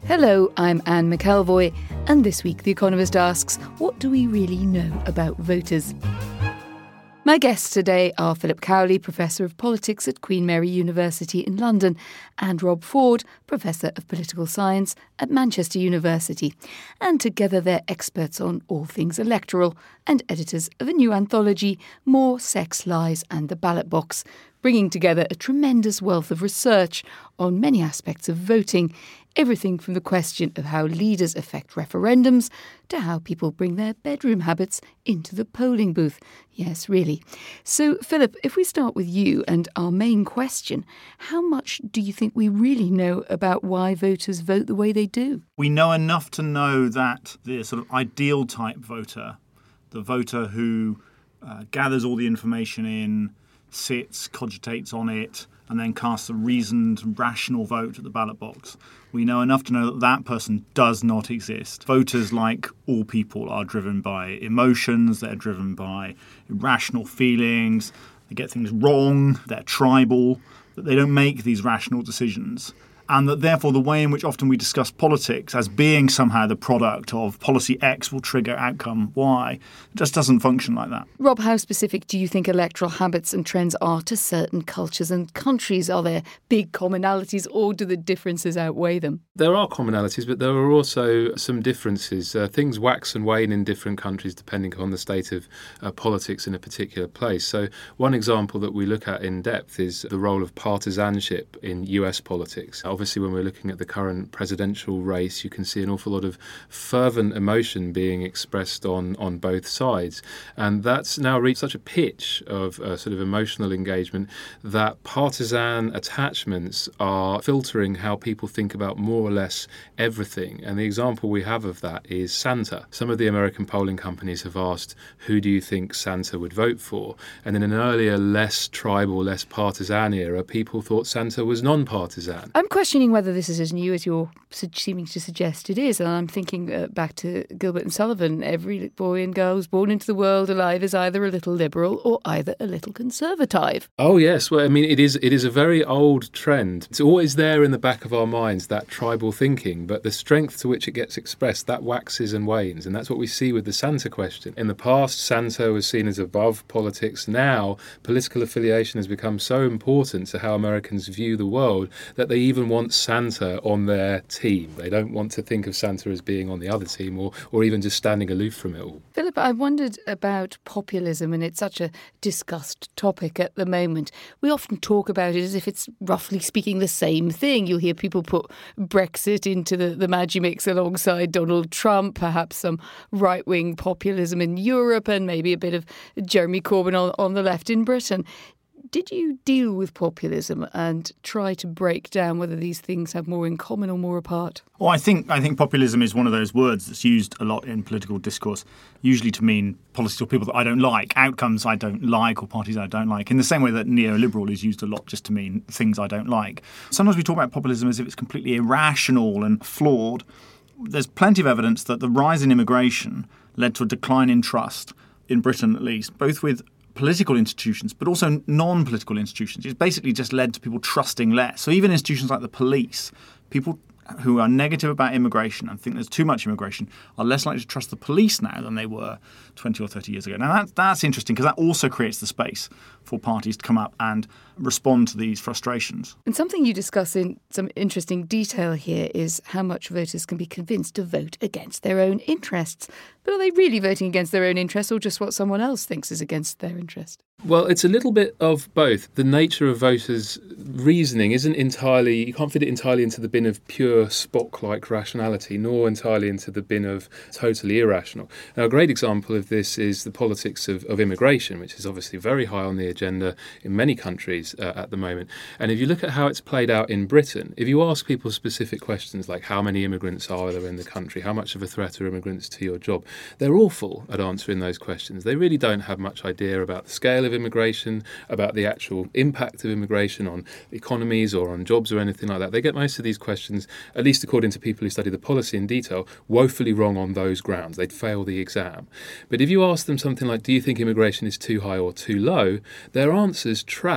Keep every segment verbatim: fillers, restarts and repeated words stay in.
Hello, I'm Anne McElvoy, and this week The Economist asks, what do we really know about voters? My guests today are Philip Cowley, Professor of Politics at Queen Mary University in London, and Rob Ford, Professor of Political Science at Manchester University. And together they're experts on all things electoral and editors of a new anthology, More Sex, Lies and the Ballot Box, bringing together a tremendous wealth of research on many aspects of voting, everything from the question of how leaders affect referendums to how people bring their bedroom habits into the polling booth. Yes, really. So, Philip, if we start with you and our main question, how much do you think we really know about why voters vote the way they do? We know enough to know that the sort of ideal type voter, the voter who uh, gathers all the information in, sits, cogitates on it, and then casts a reasoned, rational vote at the ballot box. We know enough to know that that person does not exist. Voters, like all people, are driven by emotions, they're driven by irrational feelings, they get things wrong, they're tribal, that they don't make these rational decisions. And that therefore the way in which often we discuss politics as being somehow the product of policy X will trigger outcome Y just doesn't function like that. Rob, how specific do you think electoral habits and trends are to certain cultures and countries? Are there big commonalities or do the differences outweigh them? There are commonalities, but there are also some differences. Uh, things wax and wane in different countries depending on the state of uh, politics in a particular place. So one example that we look at in depth is the role of partisanship in U S politics. Obviously, when we're looking at the current presidential race, you can see an awful lot of fervent emotion being expressed on, on both sides. And that's now reached such a pitch of uh, sort of emotional engagement that partisan attachments are filtering how people think about more or less everything. And the example we have of that is Santa. Some of the American polling companies have asked, who do you think Santa would vote for? And in an earlier, less tribal, less partisan era, people thought Santa was non-partisan. I'm questioning whether this is as new as you're seeming to suggest it is. And I'm thinking uh, back to Gilbert and Sullivan. Every boy and girl who's born into the world alive is either a little liberal or either a little conservative. Oh, yes. Well, I mean, it is it is a very old trend. It's always there in the back of our minds, that tribal thinking. But the strength to which it gets expressed, that waxes and wanes. And that's what we see with the Santa question. In the past, Santa was seen as above politics. Now, political affiliation has become so important to how Americans view the world that they even want Santa on their team. They don't want to think of Santa as being on the other team or, or even just standing aloof from it all. Philip, I wondered about populism, and it's such a discussed topic at the moment. We often talk about it as if it's roughly speaking the same thing. You'll hear people put Brexit into the, the Magi mix alongside Donald Trump, perhaps some right-wing populism in Europe and maybe a bit of Jeremy Corbyn on, on the left in Britain. Did you deal with populism and try to break down whether these things have more in common or more apart? Well, I think I think populism is one of those words that's used a lot in political discourse, usually to mean policies or people that I don't like, outcomes I don't like or parties I don't like, in the same way that neoliberal is used a lot just to mean things I don't like. Sometimes we talk about populism as if it's completely irrational and flawed. There's plenty of evidence that the rise in immigration led to a decline in trust, in Britain at least, both with political institutions, but also non-political institutions. It's basically just led to people trusting less. So even institutions like the police, people who are negative about immigration and think there's too much immigration are less likely to trust the police now than they were twenty or thirty years ago. Now, that, that's interesting because that also creates the space for parties to come up and respond to these frustrations. And something you discuss in some interesting detail here is how much voters can be convinced to vote against their own interests. But are they really voting against their own interests or just what someone else thinks is against their interest? Well, it's a little bit of both. The nature of voters' reasoning isn't entirely, you can't fit it entirely into the bin of pure Spock-like rationality, nor entirely into the bin of totally irrational. Now, a great example of this is the politics of, of immigration, which is obviously very high on the agenda in many countries uh, at the moment. And if you look at how it's played out in Britain, if you ask people specific questions like how many immigrants are there in the country, how much of a threat are immigrants to your job, they're awful at answering those questions. They really don't have much idea about the scale of immigration, about the actual impact of immigration on economies or on jobs or anything like that. They get most of these questions, at least according to people who study the policy in detail, woefully wrong on those grounds. They'd fail the exam. But if you ask them something like, do you think immigration is too high or too low, their answers track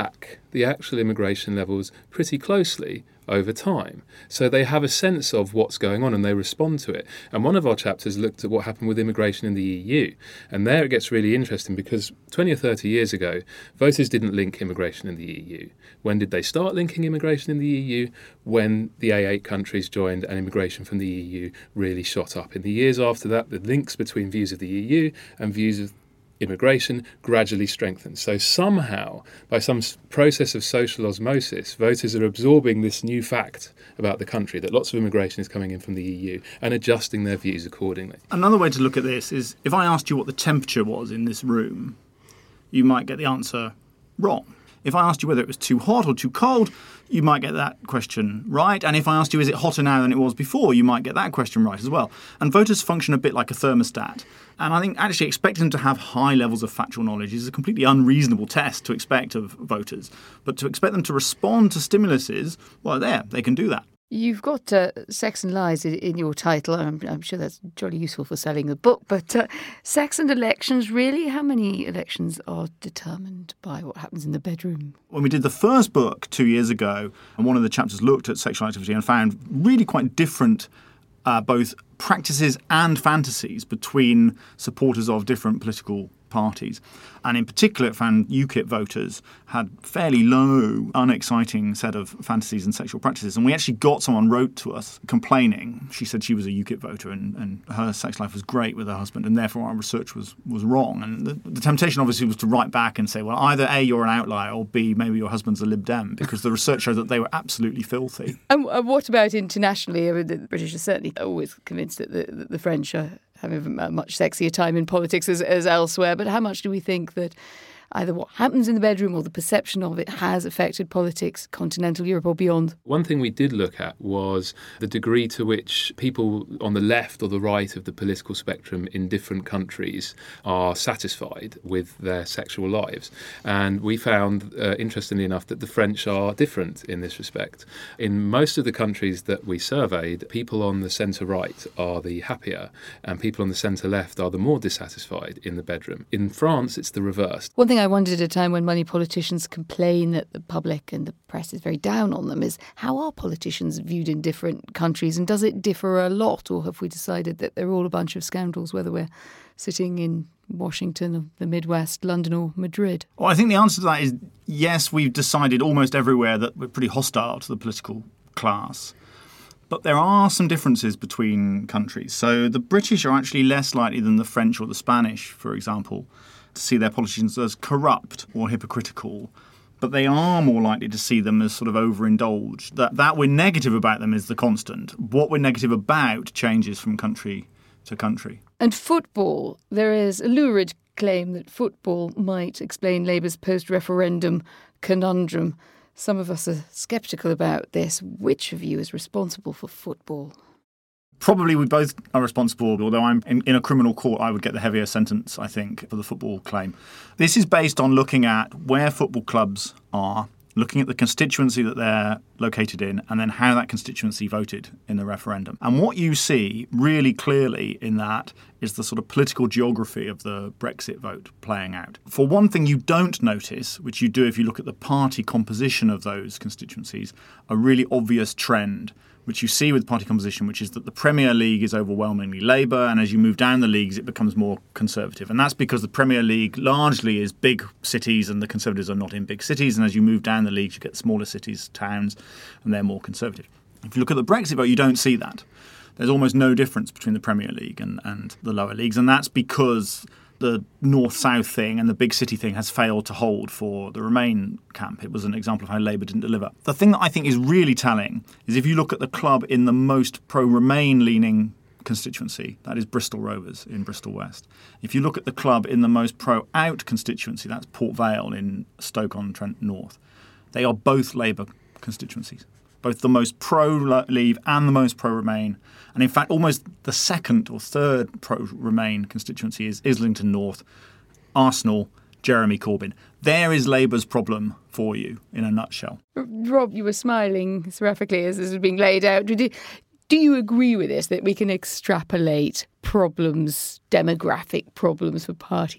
the actual immigration levels pretty closely over time. So they have a sense of what's going on and they respond to it. And one of our chapters looked at what happened with immigration in the E U. And there it gets really interesting because twenty or thirty years ago, voters didn't link immigration in the E U. When did they start linking immigration in the E U? When the A eight countries joined and immigration from the E U really shot up. In the years after that, the links between views of the E U and views of immigration gradually strengthened. So somehow, by some process of social osmosis, voters are absorbing this new fact about the country, that lots of immigration is coming in from the E U, and adjusting their views accordingly. Another way to look at this is, if I asked you what the temperature was in this room, you might get the answer wrong. If I asked you whether it was too hot or too cold, you might get that question right. And if I asked you, is it hotter now than it was before, you might get that question right as well. And voters function a bit like a thermostat. And I think actually expecting them to have high levels of factual knowledge is a completely unreasonable test to expect of voters. But to expect them to respond to stimuluses, well, there, they can do that. You've got uh, Sex and Lies in, in your title. I'm, I'm sure that's jolly useful for selling the book. But uh, sex and elections, really? How many elections are determined by what happens in the bedroom? When we did the first book two years ago, and one of the chapters looked at sexual activity and found really quite different uh, both practices and fantasies between supporters of different political parties. And in particular, it found UKIP voters had fairly low, unexciting set of fantasies and sexual practices. And we actually got someone wrote to us complaining. She said she was a UKIP voter and, and her sex life was great with her husband, and therefore our research was, was wrong. And the, the temptation obviously was to write back and say, well, either A, you're an outlier, or B, maybe your husband's a Lib Dem, because the research showed that they were absolutely filthy. And what about internationally? I mean, the British are certainly always convinced that the, that the French are having a much sexier time in politics as, as elsewhere. But how much do we think that either what happens in the bedroom or the perception of it has affected politics, continental Europe or beyond? One thing we did look at was the degree to which people on the left or the right of the political spectrum in different countries are satisfied with their sexual lives. And we found, uh, interestingly enough, that the French are different in this respect. In most of the countries that we surveyed, people on the centre-right are the happier and people on the centre-left are the more dissatisfied in the bedroom. In France, it's the reverse. One thing I wondered at a time when money politicians complain that the public and the press is very down on them is, how are politicians viewed in different countries, and does it differ a lot, or have we decided that they're all a bunch of scoundrels, whether we're sitting in Washington, the Midwest, London or Madrid? Well, I think the answer to that is yes, we've decided almost everywhere that we're pretty hostile to the political class. But there are some differences between countries. So the British are actually less likely than the French or the Spanish, for example, to see their politicians as corrupt or hypocritical, but they are more likely to see them as sort of overindulged. That that we're negative about them is the constant. What we're negative about changes from country to country. And football, there is a lurid claim that football might explain Labour's post-referendum conundrum. Some of us are sceptical about this. Which of you is responsible for football? Probably we both are responsible, although I'm in, in a criminal court, I would get the heavier sentence, I think, for the football claim. This is based on looking at where football clubs are, looking at the constituency that they're located in, and then how that constituency voted in the referendum. And what you see really clearly in that is the sort of political geography of the Brexit vote playing out. For one thing you don't notice, which you do if you look at the party composition of those constituencies, a really obvious trend which you see with party composition, which is that the Premier League is overwhelmingly Labour, and as you move down the leagues, it becomes more Conservative. And that's because the Premier League largely is big cities, and the Conservatives are not in big cities. And as you move down the leagues, you get smaller cities, towns, and they're more Conservative. If you look at the Brexit vote, you don't see that. There's almost no difference between the Premier League and, and the lower leagues, and that's because the north-south thing and the big city thing has failed to hold for the Remain camp. It was an example of how Labour didn't deliver. The thing that I think is really telling is if you look at the club in the most pro-Remain leaning constituency, that is Bristol Rovers in Bristol West. If you look at the club in the most pro-out constituency, that's Port Vale in Stoke-on-Trent North, they are both Labour constituencies. Both the most pro-Leave and the most pro-Remain. And in fact, almost the second or third pro-Remain constituency is Islington North, Arsenal, Jeremy Corbyn. There is Labour's problem for you in a nutshell. Rob, you were smiling seraphically as this was being laid out. Do you, do you agree with this, that we can extrapolate problems, demographic problems for parties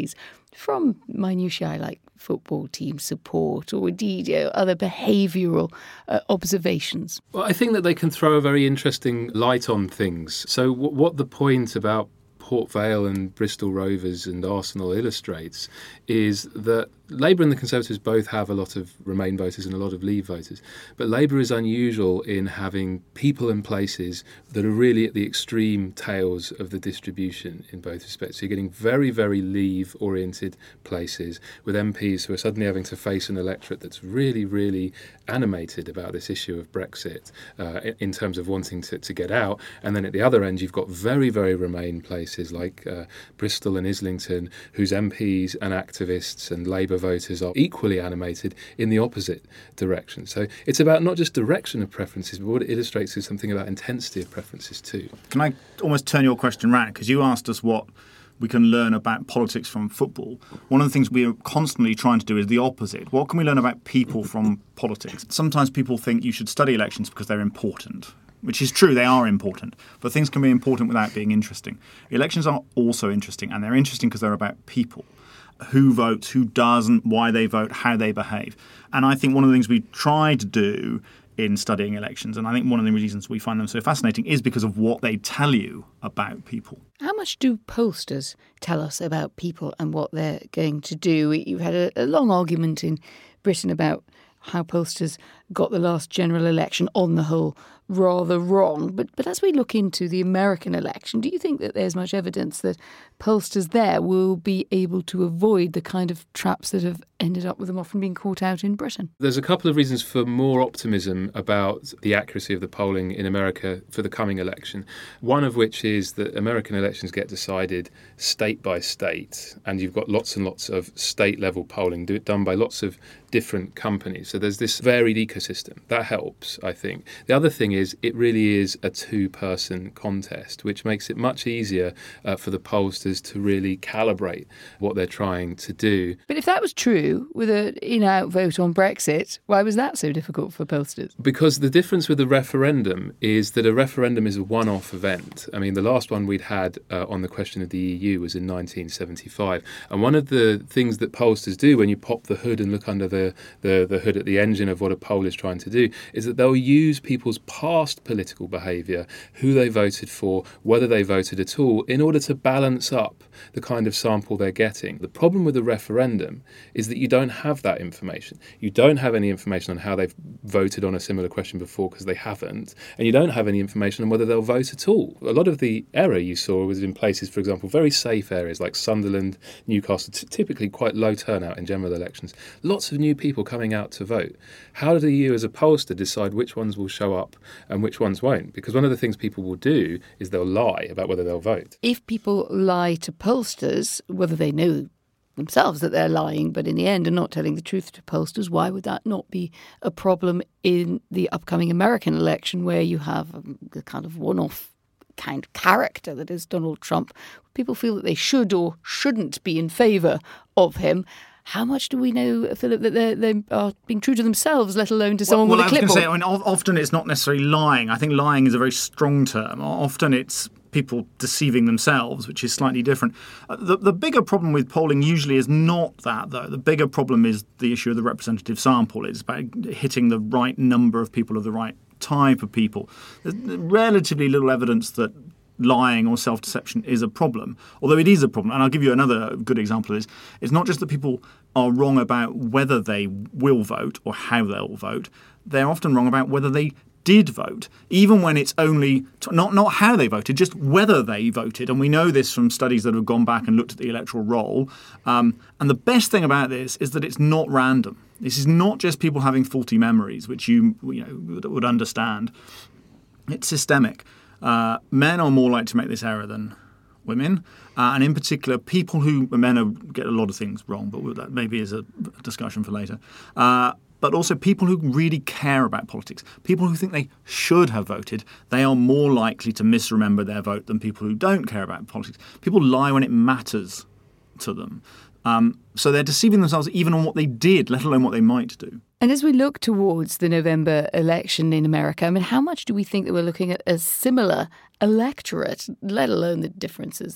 from minutiae like football team support or indeed you know, other behavioural uh, observations? Well, I think that they can throw a very interesting light on things. So w- what the point about Port Vale and Bristol Rovers and Arsenal illustrates is that Labour and the Conservatives both have a lot of Remain voters and a lot of Leave voters. But Labour is unusual in having people and places that are really at the extreme tails of the distribution in both respects. So you're getting very, very Leave-oriented places with M Ps who are suddenly having to face an electorate that's really, really animated about this issue of Brexit uh, in terms of wanting to, to get out. And then at the other end, you've got very, very Remain places like uh, Bristol and Islington, whose M Ps and activists and Labour voters are equally animated in the opposite direction. So it's about not just direction of preferences, but what it illustrates is something about intensity of preferences too. Can I almost turn your question round? Because you asked us what we can learn about politics from football. One of the things we are constantly trying to do is the opposite. What can we learn about people from politics? Sometimes people think you should study elections because they're important, which is true, they are important, but things can be important without being interesting. Elections are also interesting, and they're interesting because they're about people. Who votes, who doesn't, why they vote, how they behave. And I think one of the things we try to do in studying elections, and I think one of the reasons we find them so fascinating, is because of what they tell you about people. How much do pollsters tell us about people and what they're going to do? You've had a, a long argument in Britain about how pollsters got the last general election on the whole rather wrong. But but as we look into the American election, do you think that there's much evidence that pollsters there will be able to avoid the kind of traps that have ended up with them often being caught out in Britain? There's a couple of reasons for more optimism about the accuracy of the polling in America for the coming election. One of which is that American elections get decided state by state, and you've got lots and lots of state-level polling do it done by lots of different companies. So there's this varied ecosystem. That helps, I think. The other thing is it really is a two-person contest, which makes it much easier uh, for the pollsters to really calibrate what they're trying to do. But if that was true with an in-out vote on Brexit, why was that so difficult for pollsters? Because the difference with a referendum is that a referendum is a one-off event. I mean, the last one we'd had uh, on the question of the E U was in nineteen seventy-five. And one of the things that pollsters do when you pop the hood and look under the, the, the hood at the engine of what a poll is trying to do is that they'll use people's past political behaviour, who they voted for, whether they voted at all, in order to balance up the kind of sample they're getting. The problem with a referendum is that you don't have that information. You don't have any information on how they've voted on a similar question before because they haven't, and you don't have any information on whether they'll vote at all. A lot of the error you saw was in places, for example, very safe areas like Sunderland, Newcastle, t- typically quite low turnout in general elections. Lots of new people coming out to vote. How do you as a pollster decide which ones will show up and which ones won't? Because one of the things people will do is they'll lie about whether they'll vote. If people lie to pollsters, whether they know themselves that they're lying, but in the end are not telling the truth to pollsters, why would that not be a problem in the upcoming American election where you have a kind of one-off kind of character that is Donald Trump? People feel that they should or shouldn't be in favour of him. How much do we know, Philip, that they they are being true to themselves, let alone to someone well, with well, a clipboard? I was going to say, I mean, often it's not necessarily lying. I think lying is a very strong term. Often it's people deceiving themselves, which is slightly different. Uh, the, the bigger problem with polling usually is not that, though. The bigger problem is the issue of the representative sample. It's about hitting the right number of people of the right type of people. There's relatively little evidence that lying or self-deception is a problem, although it is a problem. And I'll give you another good example of this. It's not just that people are wrong about whether they will vote or how they'll vote. They're often wrong about whether they did vote, even when it's only t- not not how they voted, just whether they voted. And we know this from studies that have gone back and looked at the electoral roll. Um, and the best thing about this is that it's not random. This is not just people having faulty memories, which you you know would, would understand. It's systemic. Uh, men are more likely to make this error than women, uh, and in particular, people who men are, get a lot of things wrong, but that maybe is a discussion for later. Uh, but also people who really care about politics, people who think they should have voted, they are more likely to misremember their vote than people who don't care about politics. People lie when it matters to them. Um, so they're deceiving themselves even on what they did, let alone what they might do. And as we look towards the November election in America, I mean, how much do we think that we're looking at a similar electorate, let alone the differences that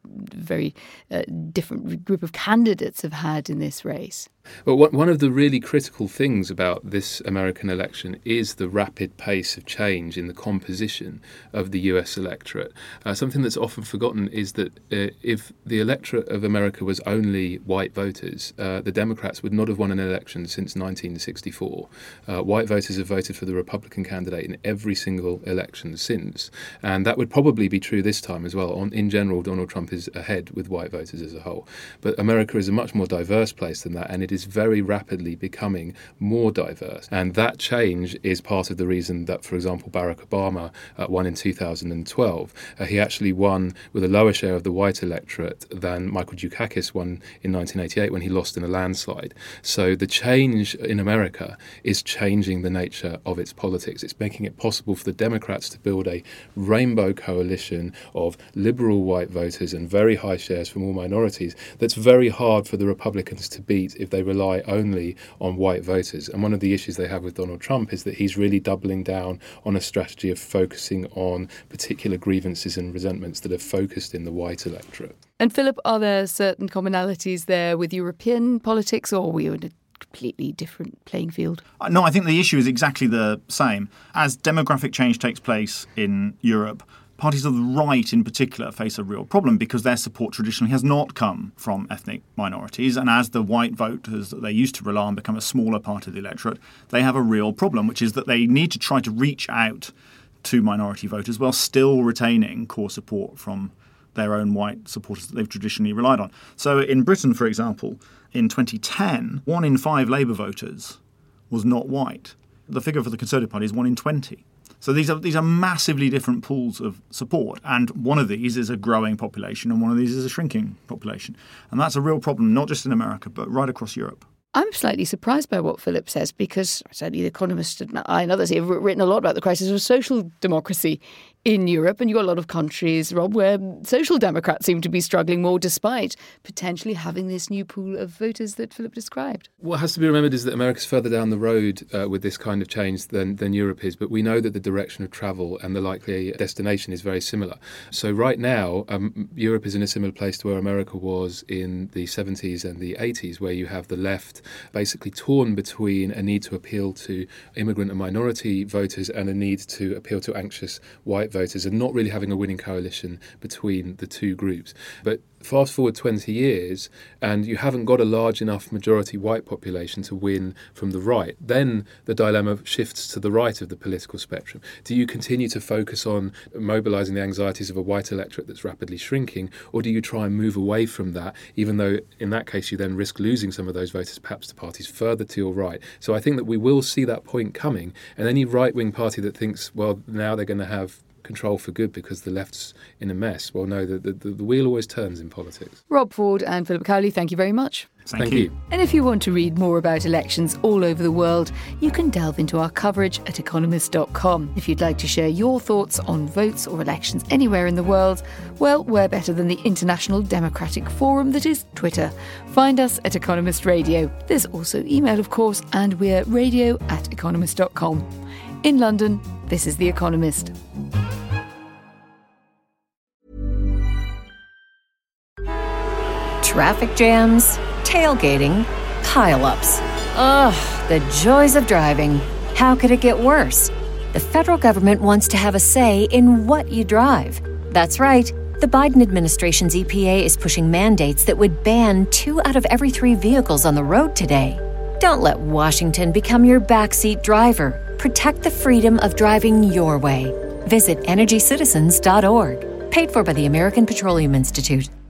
very uh, different group of candidates have had in this race. Well, one of the really critical things about this American election is the rapid pace of change in the composition of the U S electorate. Uh, something that's often forgotten is that uh, if the electorate of America was only white voters, uh, the Democrats would not have won an election since nineteen sixty-four. Uh, white voters have voted for the Republican candidate in every single election since, and that would probably be true this time as well. On, in general, Donald Trump is ahead with white voters as a whole. But America is a much more diverse place than that, and it is very rapidly becoming more diverse. And that change is part of the reason that, for example, Barack Obama uh, won in two thousand twelve. Uh, he actually won with a lower share of the white electorate than Michael Dukakis won in nineteen eighty-eight when he lost in a landslide. So the change in America is changing the nature of its politics. It's making it possible for the Democrats to build a rainbow coalition of liberal white voters and very high shares from all minorities that's very hard for the Republicans to beat if they rely only on white voters. And one of the issues they have with Donald Trump is that he's really doubling down on a strategy of focusing on particular grievances and resentments that are focused in the white electorate. And Philip, are there certain commonalities there with European politics, or are we in a completely different playing field? No, I think the issue is exactly the same. As demographic change takes place in Europe, parties of the right in particular face a real problem because their support traditionally has not come from ethnic minorities. And as the white voters that they used to rely on become a smaller part of the electorate, they have a real problem, which is that they need to try to reach out to minority voters while still retaining core support from their own white supporters that they've traditionally relied on. So in Britain, for example, in twenty ten, one in five Labour voters was not white. The figure for the Conservative Party is one in twenty. So these are these are massively different pools of support, and one of these is a growing population and one of these is a shrinking population. And that's a real problem, not just in America, but right across Europe. I'm slightly surprised by what Philip says because certainly The Economist and I and others have written a lot about the crisis of social democracy in Europe, and you've got a lot of countries, Rob, where social democrats seem to be struggling more despite potentially having this new pool of voters that Philip described. What has to be remembered is that America's further down the road uh, with this kind of change than, than Europe is, but we know that the direction of travel and the likely destination is very similar. So right now, um, Europe is in a similar place to where America was in the seventies and the eighties, where you have the left basically torn between a need to appeal to immigrant and minority voters and a need to appeal to anxious white voters, and not really having a winning coalition between the two groups. But fast forward twenty years and you haven't got a large enough majority white population to win from the right. Then the dilemma shifts to the right of the political spectrum. Do you continue to focus on mobilising the anxieties of a white electorate that's rapidly shrinking, or do you try and move away from that, even though in that case you then risk losing some of those voters perhaps to parties further to your right? So I think that we will see that point coming, and any right-wing party that thinks, well, now they're going to have control for good because the left's in a mess. Well, no, the, the, the wheel always turns in politics. Rob Ford and Philip Cowley, thank you very much. Thank, Thank you. you. And if you want to read more about elections all over the world, you can delve into our coverage at economist dot com. If you'd like to share your thoughts on votes or elections anywhere in the world, well, we're better than the international democratic forum that is Twitter. Find us at Economist Radio. There's also email, of course, and we're radio at economist dot com. In London, this is The Economist. Traffic jams, tailgating, pile-ups. Ugh, the joys of driving. How could it get worse? The federal government wants to have a say in what you drive. That's right. The Biden administration's E P A is pushing mandates that would ban two out of every three vehicles on the road today. Don't let Washington become your backseat driver. Protect the freedom of driving your way. Visit energy citizens dot org. Paid for by the American Petroleum Institute.